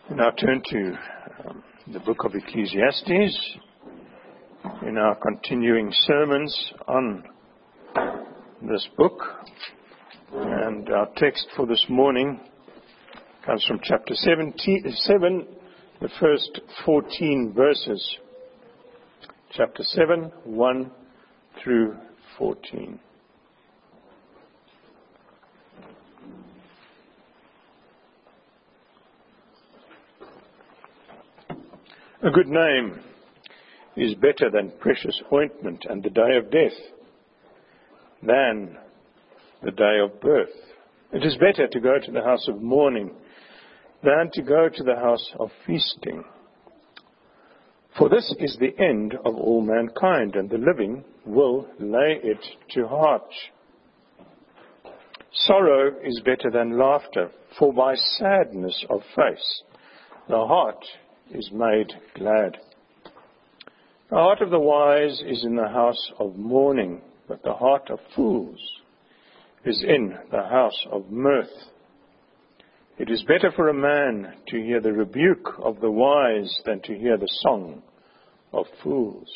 We now turn to the book of Ecclesiastes in our continuing sermons on this book. And our text for this morning comes from chapter 7, the first 14 verses. Chapter 7, 1 through 14. A good name is better than precious ointment, and the day of death than the day of birth. It is better to go to the house of mourning than to go to the house of feasting. For this is the end of all mankind, and the living will lay it to heart. Sorrow is better than laughter, for by sadness of face the heart is made glad. The heart of the wise is in the house of mourning, but the heart of fools is in the house of mirth. It is better for a man to hear the rebuke of the wise than to hear the song of fools.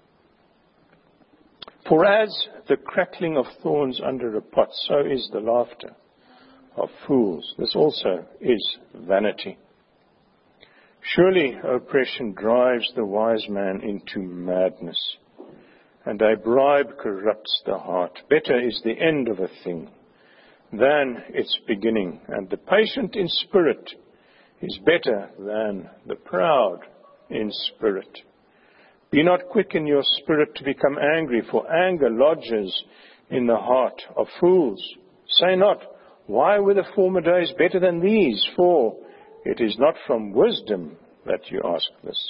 For as the crackling of thorns under a pot, so is the laughter of fools. This also is vanity. Surely oppression drives the wise man into madness, and a bribe corrupts the heart. Better is the end of a thing than its beginning, and the patient in spirit is better than the proud in spirit. Be not quick in your spirit to become angry, for anger lodges in the heart of fools. Say not, why were the former days better than these? For it is not from wisdom that you ask this.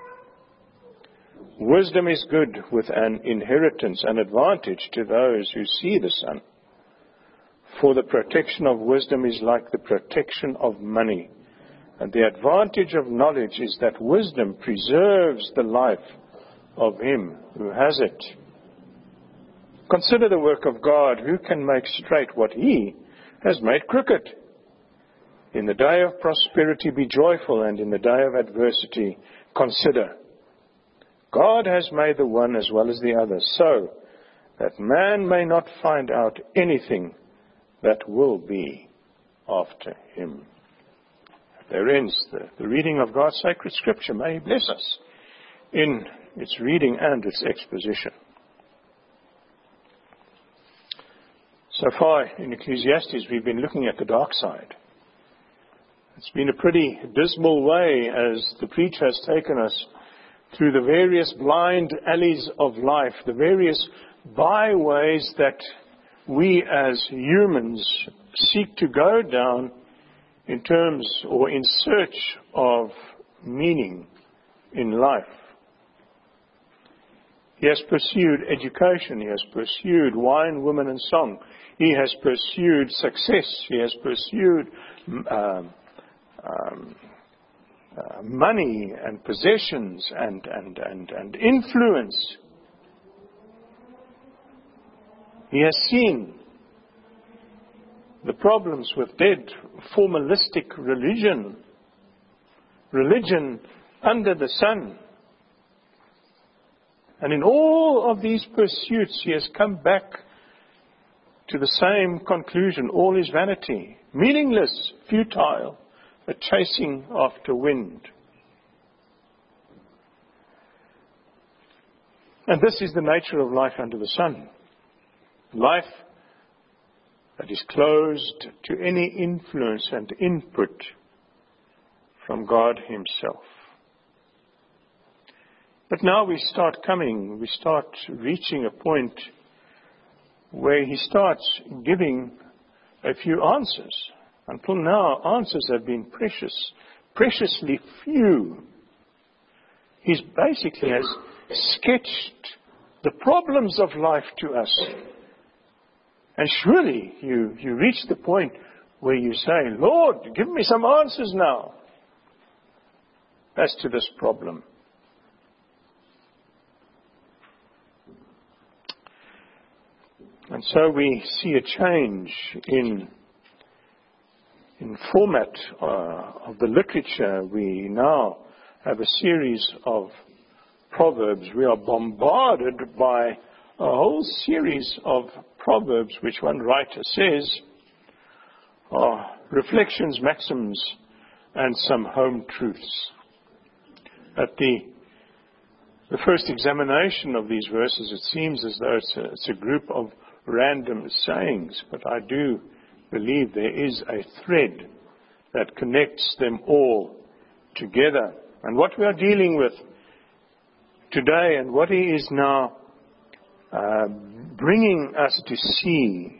Wisdom is good with an inheritance, an advantage to those who see the sun. For the protection of wisdom is like the protection of money, and the advantage of knowledge is that wisdom preserves the life of him who has it. Consider the work of God, who can make straight what he has made crooked. In the day of prosperity be joyful, and in the day of adversity consider. God has made the one as well as the other, so that man may not find out anything that will be after him. There ends the reading of God's sacred scripture. May he bless us in its reading and its exposition. So far in Ecclesiastes we've been looking at the dark side. It's been a pretty dismal way as the preacher has taken us through the various blind alleys of life, the various byways that we as humans seek to go down in terms or in search of meaning in life. He has pursued education. He has pursued wine, women, and song. He has pursued success. He has pursued money and possessions and influence. He has seen the problems with dead formalistic religion under the sun. And in all of these pursuits, he has come back to the same conclusion. All is vanity, meaningless, futile, a chasing after wind. And this is the nature of life under the sun. Life that is closed to any influence and input from God himself. But now we start reaching a point where he starts giving a few answers. Until now, answers have been preciously few. He basically has sketched the problems of life to us. And surely you reach the point where you say, Lord, give me some answers now as to this problem. And so we see a change in In format of the literature, we now have a series of proverbs. We are bombarded by a whole series of proverbs which one writer says are reflections, maxims, and some home truths. At the first examination of these verses, it seems as though it's a group of random sayings, but I do believe there is a thread that connects them all together. And what we are dealing with today, and what he is now bringing us to see,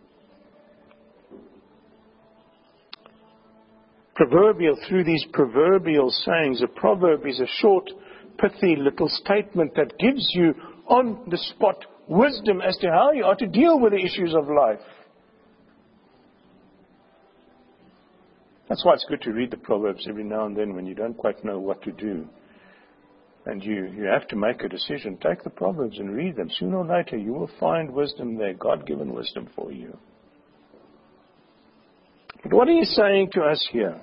through these proverbial sayings. A proverb is a short, pithy little statement that gives you on the spot wisdom as to how you are to deal with the issues of life. That's why it's good to read the Proverbs every now and then when you don't quite know what to do. And you have to make a decision. Take the Proverbs and read them. Sooner or later you will find wisdom there, God-given wisdom for you. But what are you saying to us here?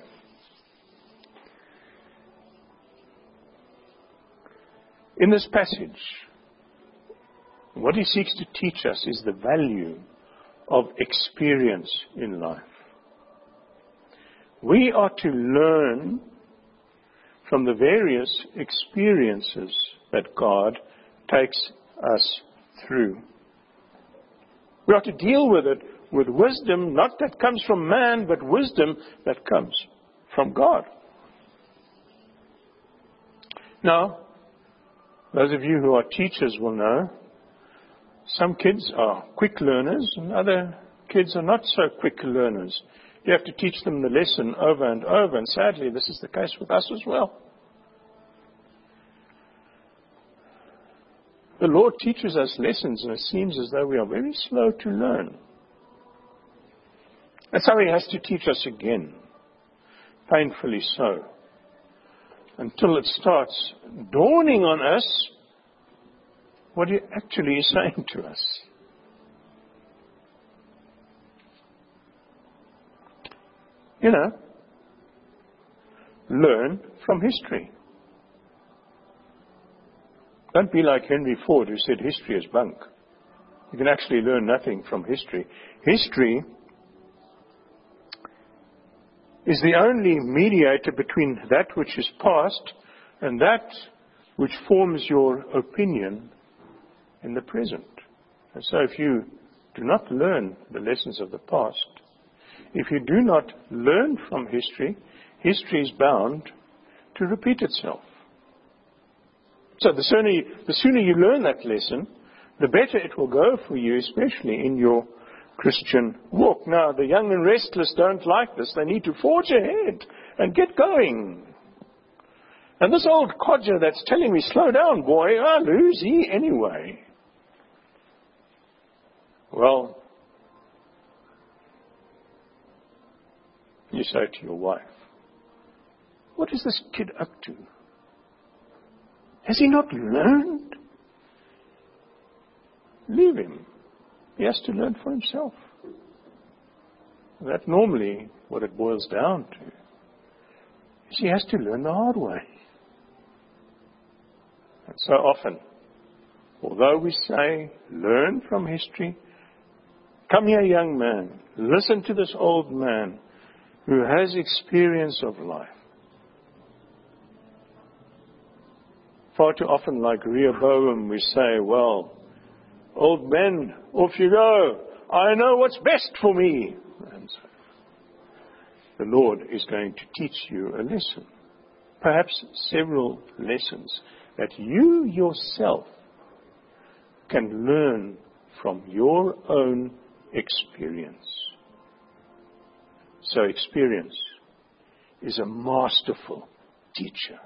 In this passage, what he seeks to teach us is the value of experience in life. We are to learn from the various experiences that God takes us through. We are to deal with it with wisdom, not that comes from man, but wisdom that comes from God. Now, those of you who are teachers will know, some kids are quick learners and other kids are not so quick learners. You have to teach them the lesson over and over, and sadly this is the case with us as well. The Lord teaches us lessons and it seems as though we are very slow to learn. And so he has to teach us again, painfully so, until it starts dawning on us what he actually is saying to us. You know, learn from history. Don't be like Henry Ford, who said history is bunk. You can actually learn nothing from history. History is the only mediator between that which is past and that which forms your opinion in the present. And so if you do not learn the lessons of the past, if you do not learn from history, history is bound to repeat itself. So the sooner you learn that lesson, the better it will go for you, especially in your Christian walk. Now, the young and restless don't like this. They need to forge ahead and get going. And this old codger that's telling me, slow down, boy, I'll lose ye anyway. Well, you say to your wife, what is this kid up to? Has he not learned? Leave him. He has to learn for himself. That's normally what it boils down to. He has to learn the hard way. And so often, although we say, learn from history, come here, young man, listen to this old man who has experience of life. Far too often, like Rehoboam, we say, well, old men, off you go. I know what's best for me. And so the Lord is going to teach you a lesson, perhaps several lessons, that you yourself can learn from your own experience. So experience is a masterful teacher.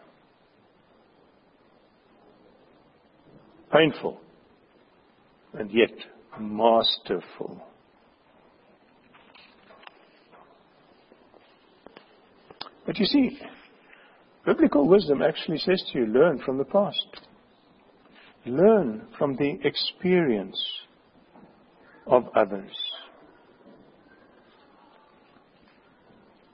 Painful, and yet masterful. But you see, biblical wisdom actually says to you, learn from the past. Learn from the experience of others.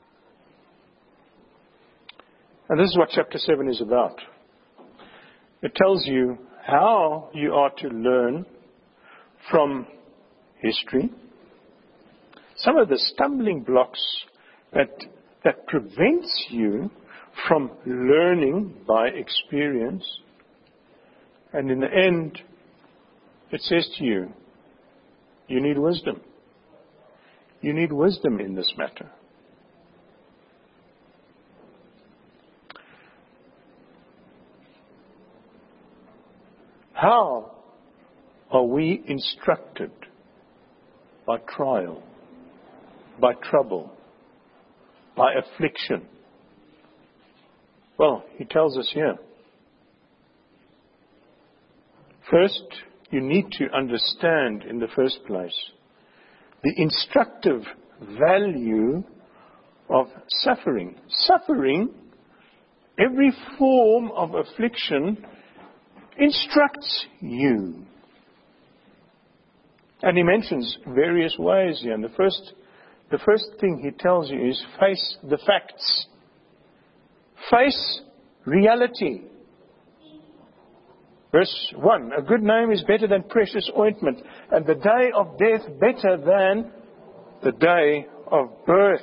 And this is what chapter 7 is about. It tells you how you are to learn from history. Some of the stumbling blocks that prevents you from learning by experience. And in the end, it says to you, you need wisdom. You need wisdom in this matter. How are we instructed? By trial, by trouble, by affliction. Well, he tells us here. First, you need to understand in the first place the instructive value of suffering. Suffering, every form of affliction, instructs you. And he mentions various ways here. And the first thing he tells you is face the facts. Face reality. Verse 1, a good name is better than precious ointment, and the day of death better than the day of birth.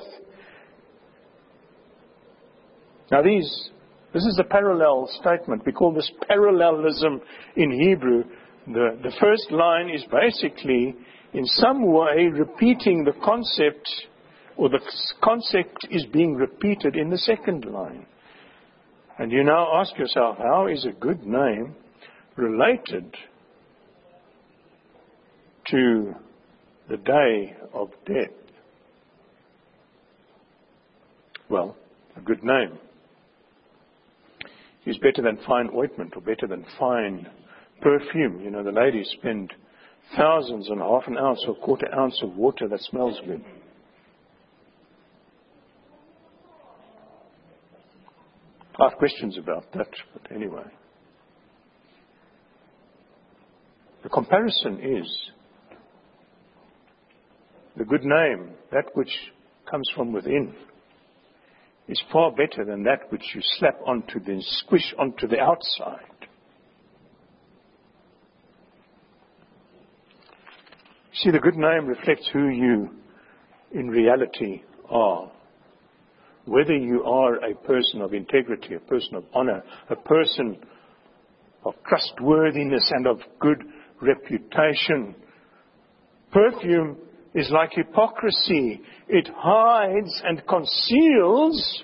Now this is a parallel statement. We call this parallelism in Hebrew. The first line is basically, in some way, repeating the concept, or the concept is being repeated in the second line. And you now ask yourself, how is a good name related to the day of death? Well, a good name is better than fine ointment, or better than fine perfume. You know, the ladies spend thousands on half an ounce or quarter ounce of water that smells good. I have questions about that, but anyway. The comparison is the good name, that which comes from within, is far better than that which you slap onto the, squish onto the outside. See, the good name reflects who you in reality are. Whether you are a person of integrity, a person of honor, a person of trustworthiness and of good reputation. Perfume is like hypocrisy. It hides and conceals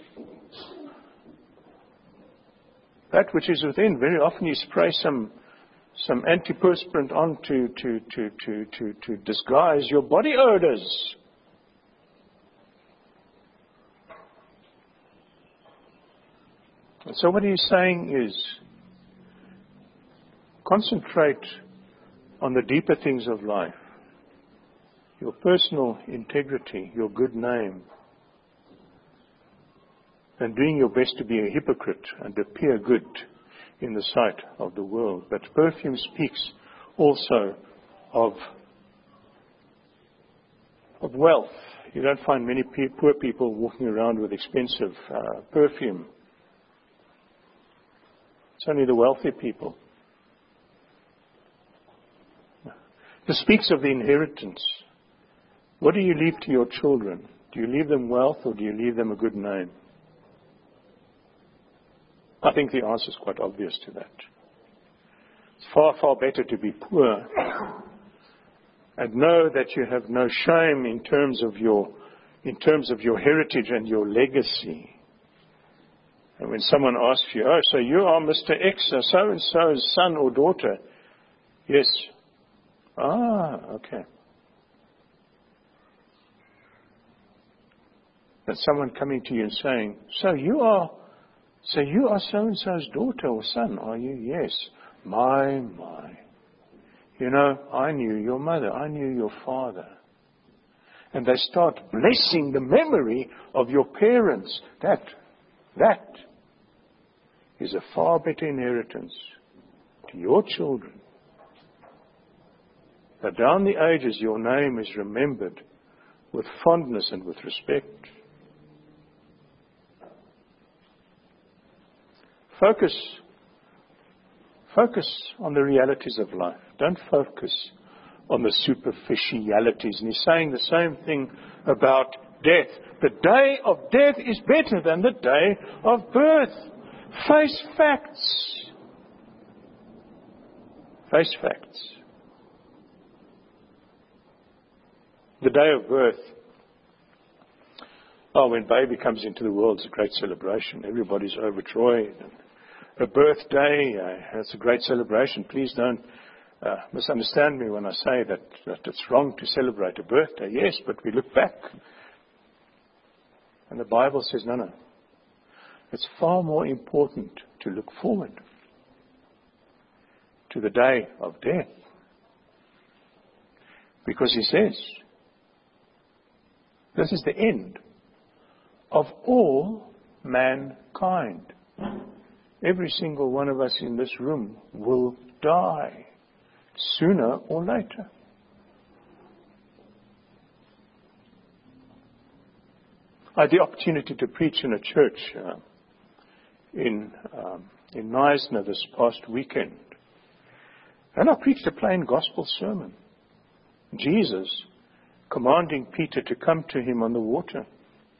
that which is within. Very often you spray some antiperspirant on to disguise your body odors. And so what he's saying is, concentrate on the deeper things of life. Your personal integrity, your good name, and doing your best to be a hypocrite and appear good in the sight of the world. But perfume speaks also of wealth. You don't find many poor people walking around with expensive perfume. It's only the wealthy people. This speaks of the inheritance. What do you leave to your children? Do you leave them wealth, or do you leave them a good name? I think the answer is quite obvious to that. It's far, far better to be poor and know that you have no shame in terms of your heritage and your legacy. And when someone asks you, oh, so you are Mr. X, so-and-so's son or daughter. Yes. Ah, okay. That's someone coming to you and saying, so you are so-and-so's daughter or son, are you? Yes. My. You know, I knew your mother. I knew your father. And they start blessing the memory of your parents. That is a far better inheritance to your children. That down the ages your name is remembered with fondness and with respect. Focus on the realities of life. Don't focus on the superficialities. And he's saying the same thing about death. The day of death is better than the day of birth. Face facts. Face facts. The day of birth. Oh, when baby comes into the world, it's a great celebration. Everybody's overjoyed. A birthday, it's a great celebration. Please don't misunderstand me when I say that it's wrong to celebrate a birthday. Yes, but we look back. And the Bible says, no. It's far more important to look forward to the day of death. Because he says, this is the end of all mankind. Every single one of us in this room will die sooner or later. I had the opportunity to preach in a church in Knysna this past weekend. And I preached a plain gospel sermon. Jesus commanding Peter to come to him on the water.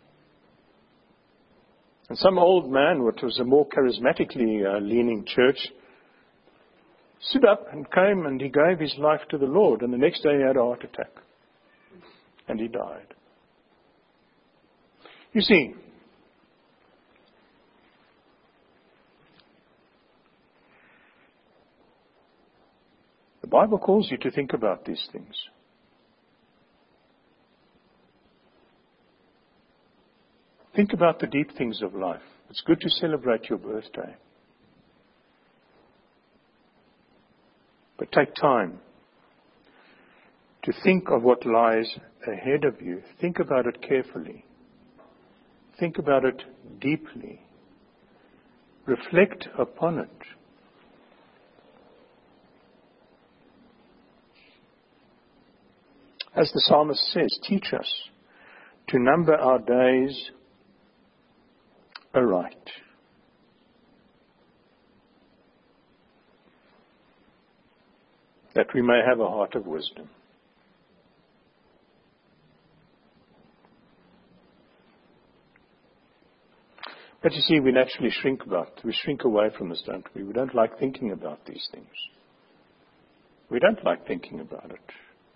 And some old man, which was a more charismatically leaning church, stood up and came and he gave his life to the Lord. And the next day he had a heart attack. And he died. You see, the Bible calls you to think about these things. Think about the deep things of life. It's good to celebrate your birthday. But take time to think of what lies ahead of you. Think about it carefully. Think about it deeply. Reflect upon it. As the psalmist says, teach us to number our days aright. That we may have a heart of wisdom. But you see, we naturally we shrink away from this, don't we? We don't like thinking about these things. We don't like thinking about it.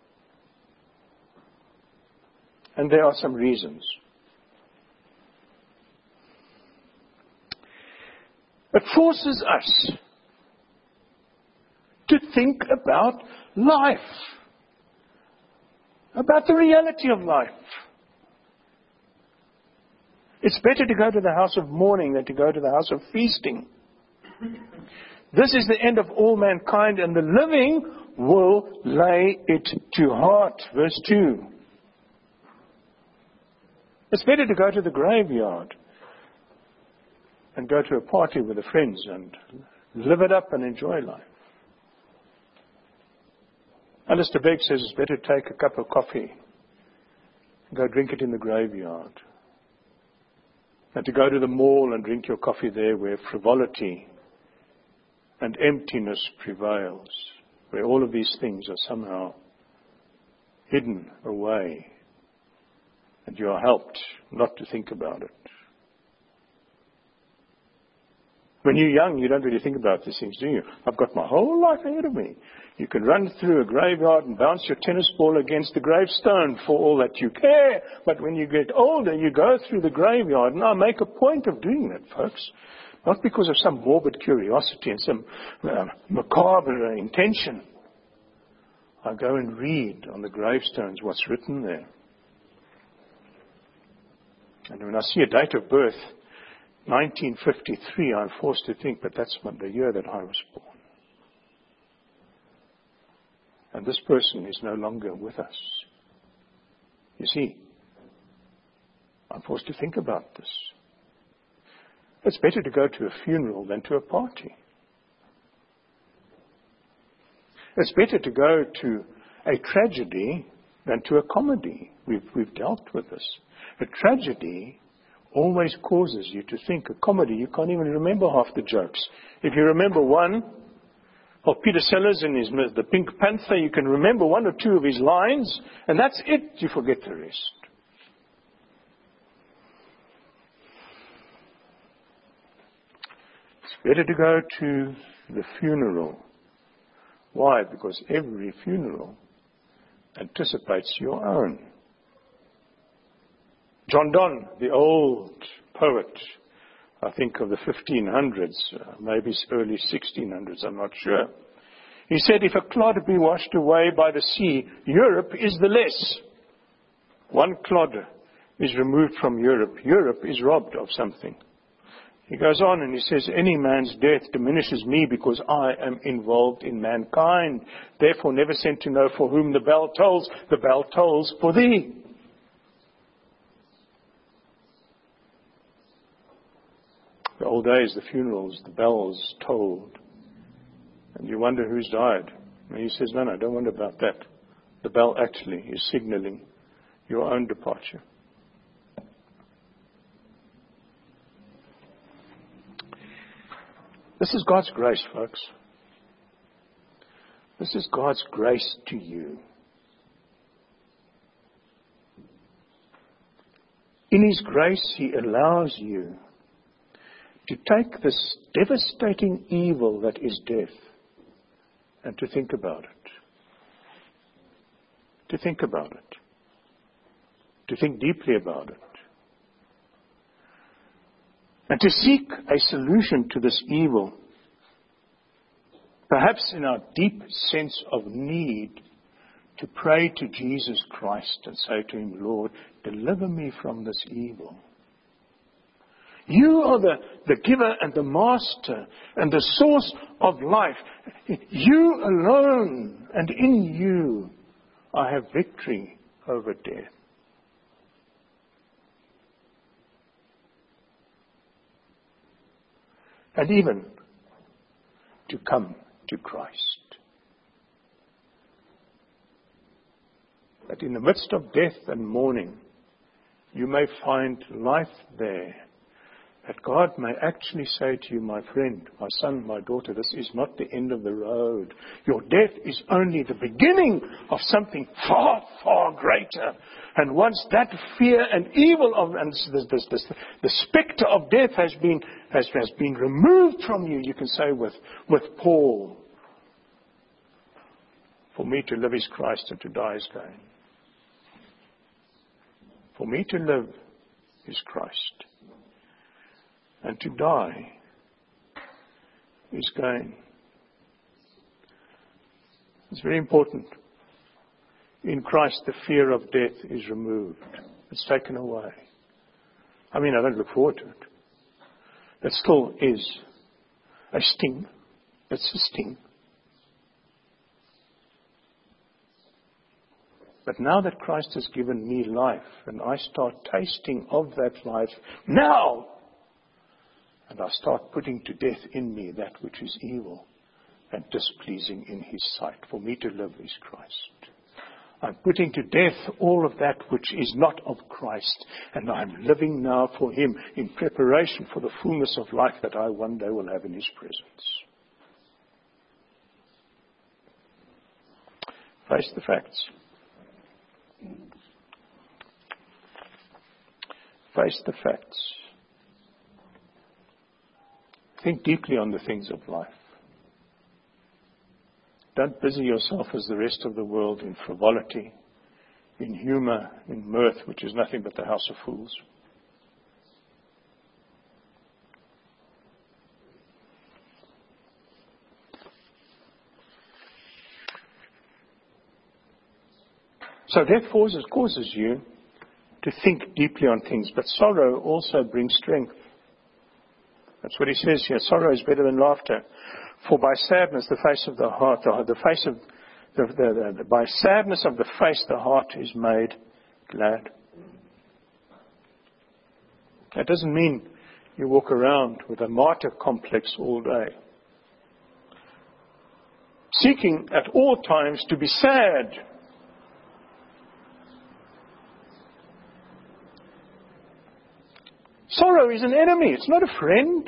And there are some reasons. It forces us to think about life, about the reality of life. It's better to go to the house of mourning than to go to the house of feasting. This is the end of all mankind, and the living will lay it to heart. Verse 2. It's better to go to the graveyard and go to a party with the friends and live it up and enjoy life. Alistair Begg says it's better to take a cup of coffee and go drink it in the graveyard than to go to the mall and drink your coffee there where frivolity and emptiness prevails, where all of these things are somehow hidden away and you are helped not to think about it. When you're young, you don't really think about these things, do you? I've got my whole life ahead of me. You can run through a graveyard and bounce your tennis ball against the gravestone for all that you care. But when you get older, you go through the graveyard. And I make a point of doing that, folks. Not because of some morbid curiosity and some macabre intention. I go and read on the gravestones what's written there. And when I see a date of birth, 1953, I'm forced to think, but that's the year that I was born. And this person is no longer with us. You see, I'm forced to think about this. It's better to go to a funeral than to a party. It's better to go to a tragedy than to a comedy. We've dealt with this. A tragedy always causes you to think. A comedy, you can't even remember half the jokes. If you remember one of Peter Sellers in The Pink Panther, you can remember one or two of his lines, and that's it. You forget the rest. It's better to go to the funeral. Why? Because every funeral anticipates your own. John Donne, the old poet, I think of the 1500s, maybe early 1600s, I'm not sure. He said, if a clod be washed away by the sea, Europe is the less. One clod is removed from Europe. Europe is robbed of something. He goes on and he says, any man's death diminishes me because I am involved in mankind. Therefore never sent to know for whom the bell tolls. The bell tolls for thee. The old days, the funerals, the bells tolled. And you wonder who's died. And he says, no, don't wonder about that. The bell actually is signaling your own departure. This is God's grace, folks. This is God's grace to you. In His grace, He allows you to take this devastating evil that is death and to think about it. To think about it. To think deeply about it. And to seek a solution to this evil, perhaps in our deep sense of need, to pray to Jesus Christ and say to Him, Lord, deliver me from this evil. You are the giver and the master and the source of life. You alone, and in you, I have victory over death. And even to come to Christ. That in the midst of death and mourning, you may find life there. That God may actually say to you, my friend, my son, my daughter, this is not the end of the road. Your death is only the beginning of something far, far greater. And once that fear and evil of and the specter of death has been removed from you, you can say with Paul, for me to live is Christ and to die is gain. For me to live is Christ. And to die is gain. It's very important. In Christ, the fear of death is removed. It's taken away. I mean, I don't look forward to it. It still is a sting. It's a sting. But now that Christ has given me life, and I start tasting of that life now, and I start putting to death in me that which is evil and displeasing in His sight. For me to live is Christ. I'm putting to death all of that which is not of Christ. And I'm living now for Him in preparation for the fullness of life that I one day will have in His presence. Face the facts. Face the facts. Think deeply on the things of life. Don't busy yourself as the rest of the world in frivolity, in humor, in mirth, which is nothing but the house of fools. So death causes you to think deeply on things, but sorrow also brings strength. That's what he says here. Sorrow is better than laughter. For by sadness the face of the heart, by sadness of the face the heart is made glad. That doesn't mean you walk around with a martyr complex all day, seeking at all times to be sad. Sorrow is an enemy. It's not a friend.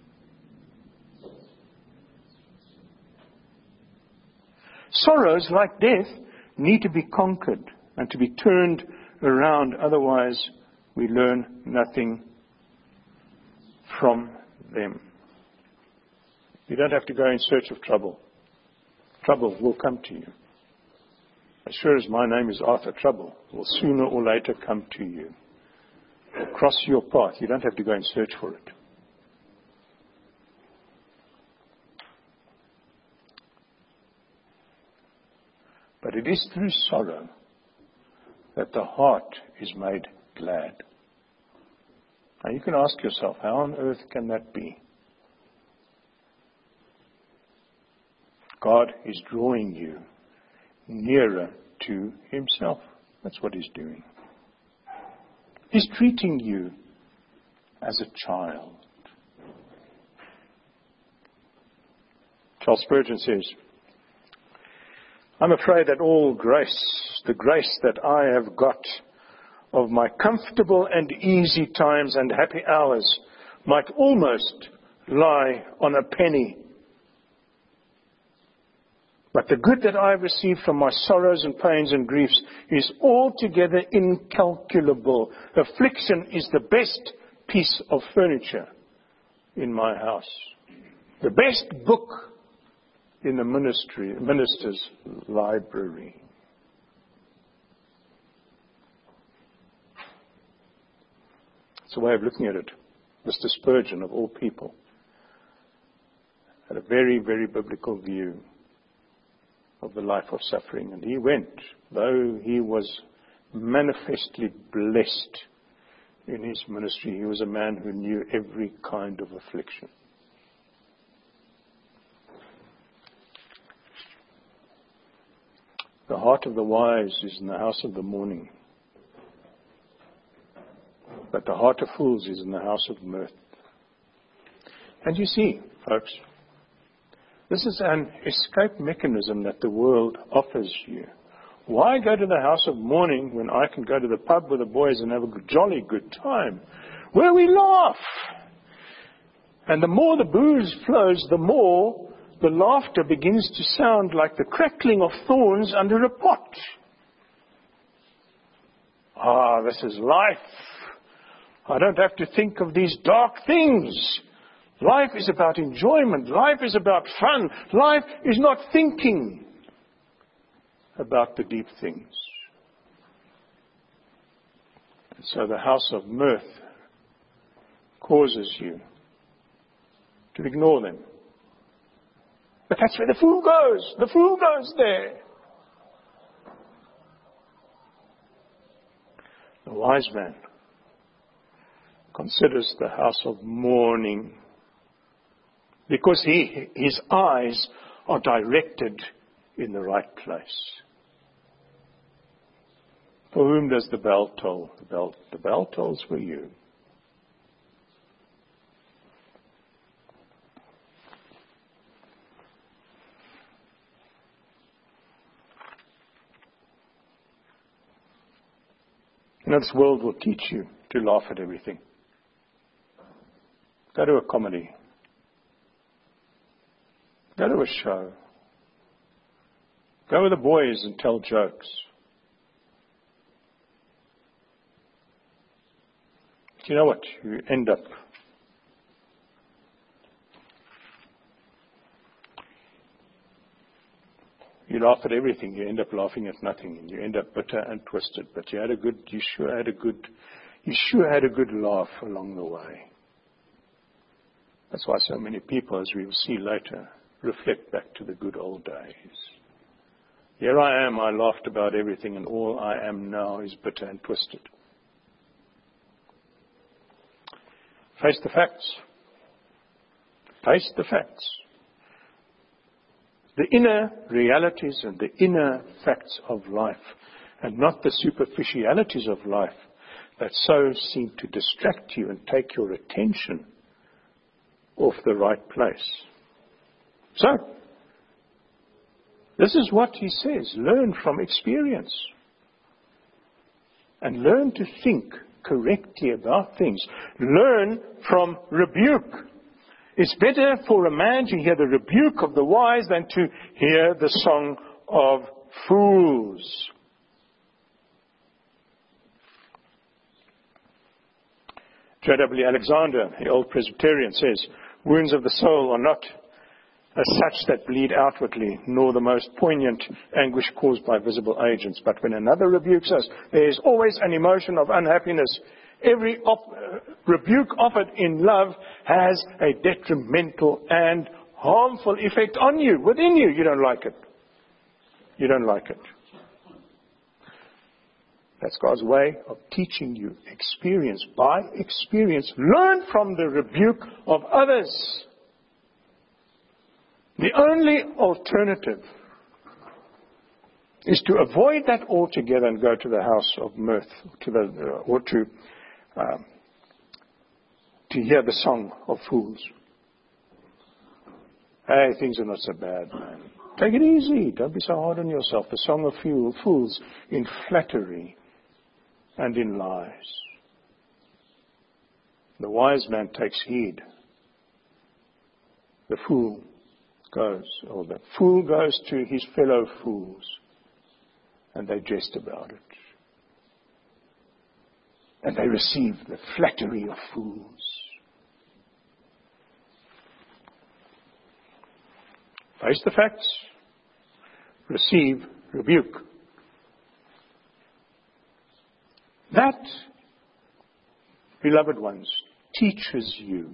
Sorrows, like death, need to be conquered and to be turned around. Otherwise, we learn nothing from them. You don't have to go in search of trouble. Trouble will come to you. As sure as my name is Arthur, trouble will sooner or later come to you. It will cross your path. You don't have to go and search for it. But it is through sorrow that the heart is made glad. Now you can ask yourself, how on earth can that be? God is drawing you nearer to Himself. That's what He's doing. He's treating you as a child. Charles Spurgeon says, I'm afraid that all grace, the grace that I have got of my comfortable and easy times and happy hours, might almost lie on a penny. But the good that I have received from my sorrows and pains and griefs is altogether incalculable. Affliction is the best piece of furniture in my house. The best book in the minister's library. It's a way of looking at it. Mr. Spurgeon, of all people, had a very, very biblical view of the life of suffering. And he went, though he was manifestly blessed in his ministry, he was a man who knew every kind of affliction. The heart of the wise is in the house of the mourning, but the heart of fools is in the house of mirth. And you see, folks, this is an escape mechanism that the world offers you. Why go to the house of mourning when I can go to the pub with the boys and have a jolly good time, where we laugh? And the more the booze flows, the more the laughter begins to sound like the crackling of thorns under a pot. This is life. I don't have to think of these dark things. Life is about enjoyment. Life is about fun. Life is not thinking about the deep things. And so the house of mirth causes you to ignore them. But that's where the fool goes. The fool goes there. The wise man considers the house of mourning because his eyes are directed in the right place. For whom does the bell toll? The bell tolls for you. You know, this world will teach you to laugh at everything. Go to a comedy. Go to a show. Go with the boys and tell jokes. Do you know what? You end up you laugh at everything, you end up laughing at nothing, and you end up bitter and twisted. But you sure had a good laugh along the way. That's why so many people, as we will see later, reflect back to the good old days. Here I am, I laughed about everything, and all I am now is bitter and twisted. Face the facts. Face the facts. The inner realities and the inner facts of life, and not the superficialities of life that so seem to distract you and take your attention off the right place. So, this is what he says. Learn from experience. And learn to think correctly about things. Learn from rebuke. It's better for a man to hear the rebuke of the wise than to hear the song of fools. J.W. Alexander, the old Presbyterian, says, wounds of the soul are not as such that bleed outwardly, nor the most poignant anguish caused by visible agents. But when another rebukes us, there is always an emotion of unhappiness. Every rebuke offered in love has a detrimental and harmful effect on you, within you. You don't like it. You don't like it. That's God's way of teaching you experience by experience. Learn from the rebuke of others. The only alternative is to avoid that altogether and go to the house of mirth, or to hear the song of fools. Hey, things are not so bad, man. Take it easy. Don't be so hard on yourself. The song of fools in flattery and in lies. The wise man takes heed. The fool goes to his fellow fools, and they jest about it. And they receive the flattery of fools. Face the facts. Receive rebuke. That, beloved ones, teaches you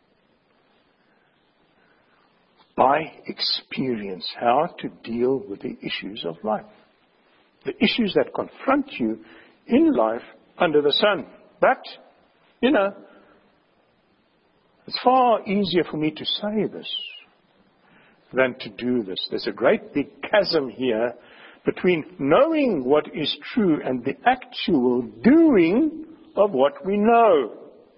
by experience how to deal with the issues of life. The issues that confront you in life under the sun. But, it's far easier for me to say this than to do this. There's a great big chasm here between knowing what is true and the actual doing of what we know.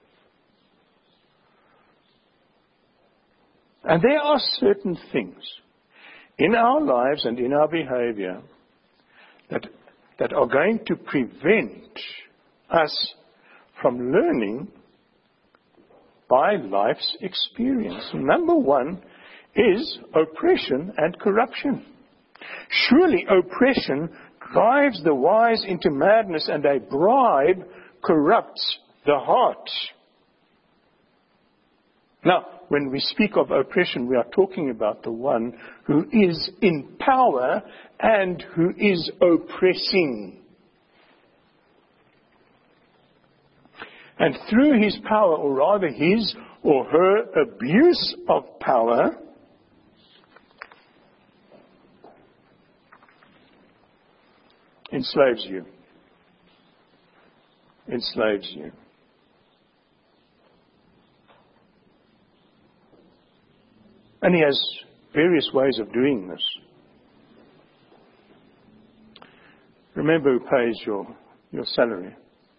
And there are certain things in our lives and in our behavior that are going to prevent us from learning by life's experience. Number one is oppression and corruption. Surely oppression drives the wise into madness, and a bribe corrupts the heart. Now, when we speak of oppression, we are talking about the one who is in power and who is oppressing. And through his power, or rather his or her abuse of power, enslaves you. Enslaves you. And he has various ways of doing this. Remember who pays your salary.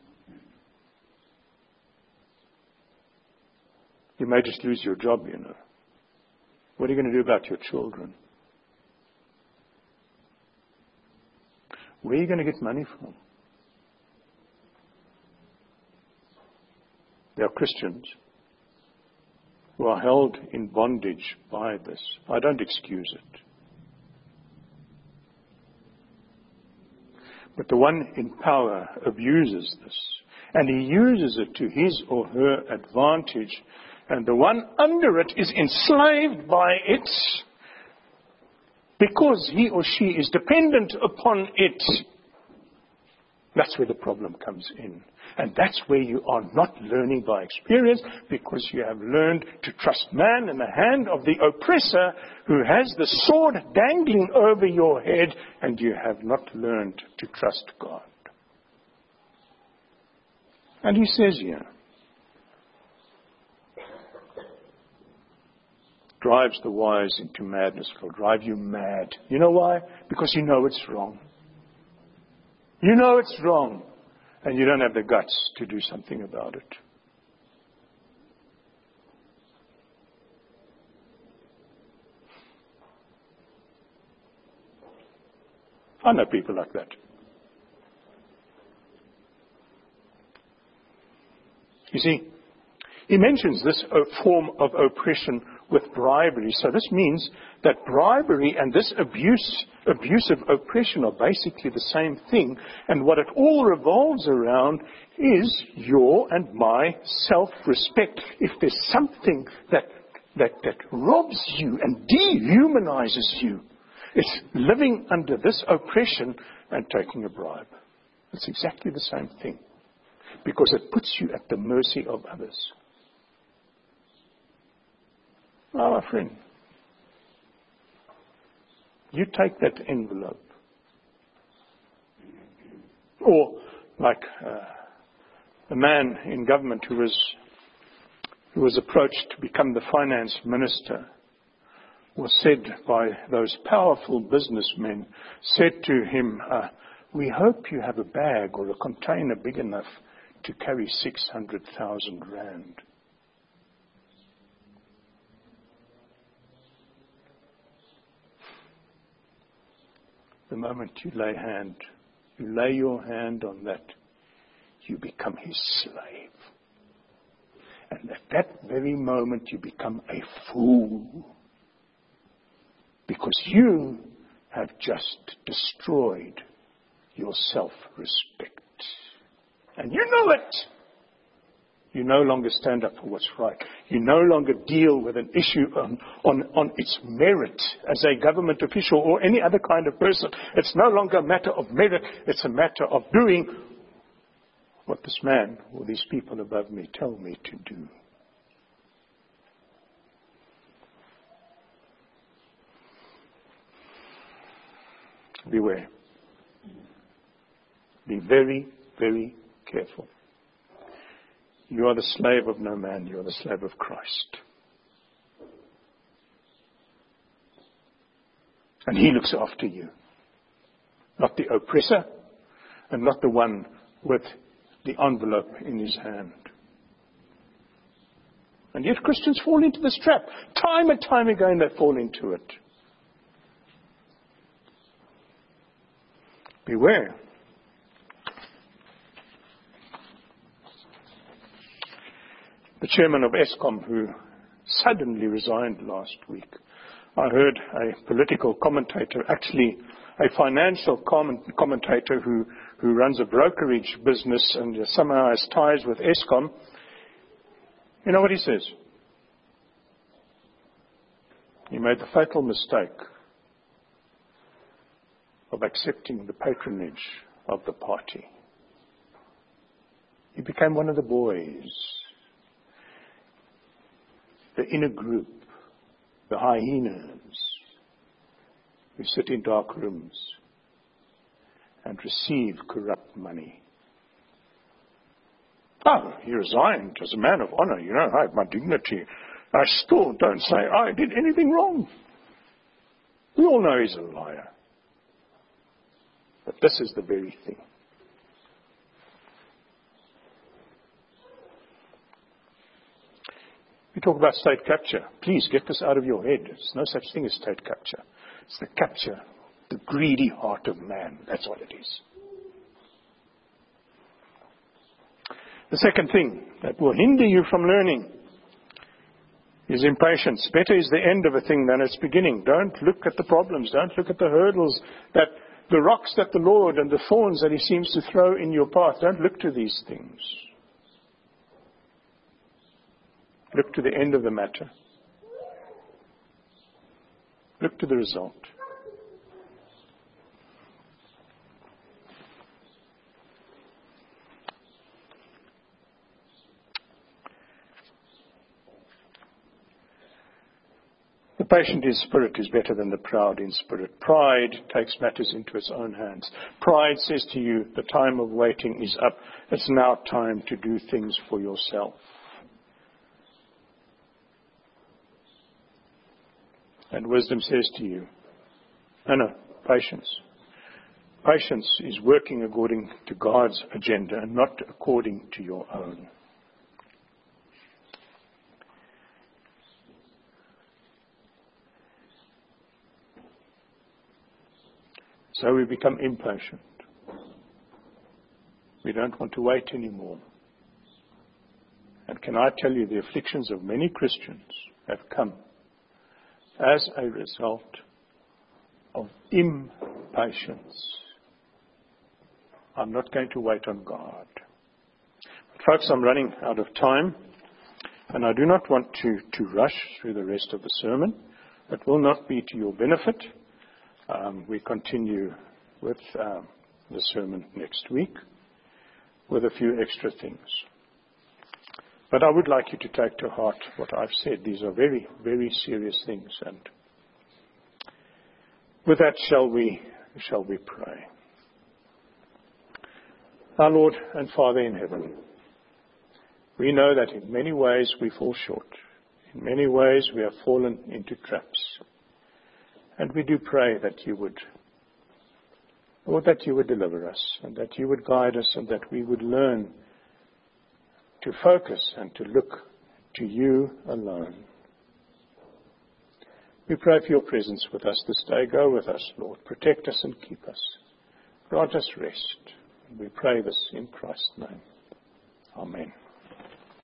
You may just lose your job, What are you going to do about your children? Where are you going to get money from? There are Christians who are held in bondage by this. I don't excuse it. But the one in power abuses this, and he uses it to his or her advantage, and the one under it is enslaved by it because he or she is dependent upon it. That's where the problem comes in. And that's where you are not learning by experience, because you have learned to trust man in the hand of the oppressor who has the sword dangling over your head, and you have not learned to trust God. And he says here, drives the wise into madness, will drive you mad. You know why? Because you know it's wrong. You know it's wrong. And you don't have the guts to do something about it. I know people like that. You see, he mentions this form of oppression with bribery. So this means that bribery and this abusive oppression are basically the same thing. And what it all revolves around is your and my self-respect. If there's something that robs you and dehumanizes you, it's living under this oppression and taking a bribe. It's exactly the same thing, because it puts you at the mercy of others. Oh, my friend, you take that envelope. Or like a man in government who was approached to become the finance minister, was said by those powerful businessmen, said to him, we hope you have a bag or a container big enough to carry 600,000 rand. The moment you lay your hand on that, you become his slave. And at that very moment you become a fool. Because you have just destroyed your self-respect. And you know it. You no longer stand up for what's right. You no longer deal with an issue on its merit as a government official or any other kind of person. It's no longer a matter of merit. It's a matter of doing what this man or these people above me tell me to do. Beware. Be very, very careful. You are the slave of no man. You are the slave of Christ. And he looks after you. Not the oppressor, and not the one with the envelope in his hand. And yet Christians fall into this trap. Time and time again they fall into it. Beware. The chairman of Eskom, who suddenly resigned last week, I heard a political commentator, actually a financial commentator who runs a brokerage business and somehow has ties with Eskom. You know what he says? He made the fatal mistake of accepting the patronage of the party. He became one of the boys, the inner group, the hyenas who sit in dark rooms and receive corrupt money. Oh, he resigned as a man of honor. You know, I have my dignity. I still don't say I did anything wrong. We all know he's a liar. But this is the very thing. We talk about state capture. Please get this out of your head. There's no such thing as state capture. It's the capture, the greedy heart of man. That's what it is. The second thing that will hinder you from learning is impatience. Better is the end of a thing than its beginning. Don't look at the problems. Don't look at the hurdles, that the rocks that the Lord and the thorns that He seems to throw in your path. Don't look to these things. Look to the end of the matter. Look to the result. The patient in spirit is better than the proud in spirit. Pride takes matters into its own hands. Pride says to you, the time of waiting is up. It's now time to do things for yourself. And wisdom says to you, no, patience. Patience is working according to God's agenda and not according to your own. So we become impatient. We don't want to wait anymore. And can I tell you, the afflictions of many Christians have come as a result of impatience. I'm not going to wait on God. But folks, I'm running out of time, and I do not want to rush through the rest of the sermon. It will not be to your benefit. We continue with the sermon next week with a few extra things. But I would like you to take to heart what I've said. These are very, very serious things. And with that, shall we pray. Our Lord and Father in heaven, we know that in many ways we fall short. In many ways we have fallen into traps. And we do pray that you would, Lord, that you would deliver us, and that you would guide us, and that we would learn to focus and to look to you alone. We pray for your presence with us this day. Go with us, Lord. Protect us and keep us. Grant us rest. We pray this in Christ's name. Amen.